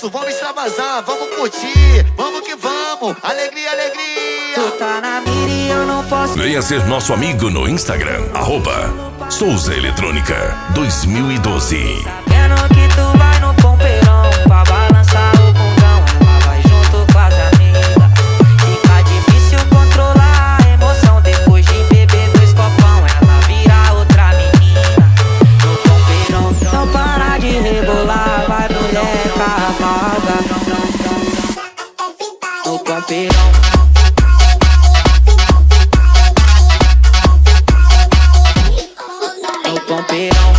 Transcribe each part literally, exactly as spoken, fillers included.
isso, vamos extravasar, vamos curtir, vamos que vamos, alegria, alegria. Tu tá na mira e eu não posso. Venha ser nosso amigo no Instagram, arroba Souza Eletrônica dois mil e doze. Sabendo que tu vai no pompeirão pra balançar o bundão, ela vai junto com as amigas. Fica difícil controlar a emoção depois de beber dois copão, ela vira outra menina no pompeirão. Não para de rebolar, vai mulher cavalga no pompeirão. No pompeirão.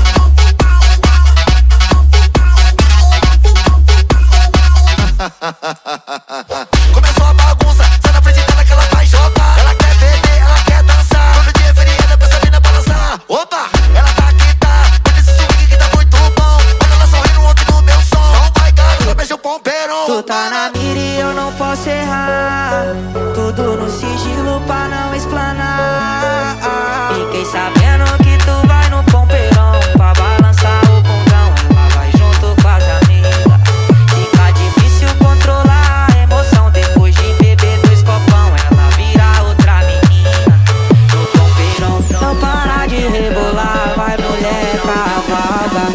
Começou a bagunça, sai na frente dela que ela vai jogar. Ela quer beber, ela quer dançar. Todo dia feriado pra essa mina balançar. Opa, ela tá aqui, tá. Olha esse swing que tá muito bom. Olha ela sorrindo ontem no meu som. Então vai, gato, vai beijar o pompeirão. Tu tá na mira e eu não posso errar. Tudo no sigilo pra não explanar. Fiquei sabendo que tu vai no pompeirão pra balançar o bundão, ela vai junto com as amigas. Fica difícil controlar a emoção depois de beber dois copão, ela vira outra menina no pompeirão. Não para de rebolar, vai mulher cavalga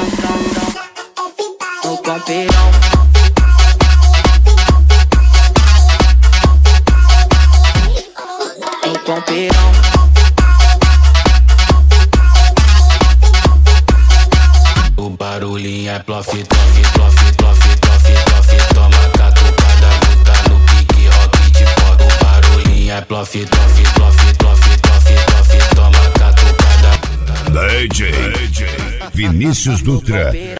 no pompeirão. No pompeirão. O barulhinho é plof, plof, plof, plof, plof, plof. Toma catucada, buta no pique, rock de pó. O barulhinho é plof, plof, plof, plof, plof, plof. Toma catucada. D J Vinícius Dutra.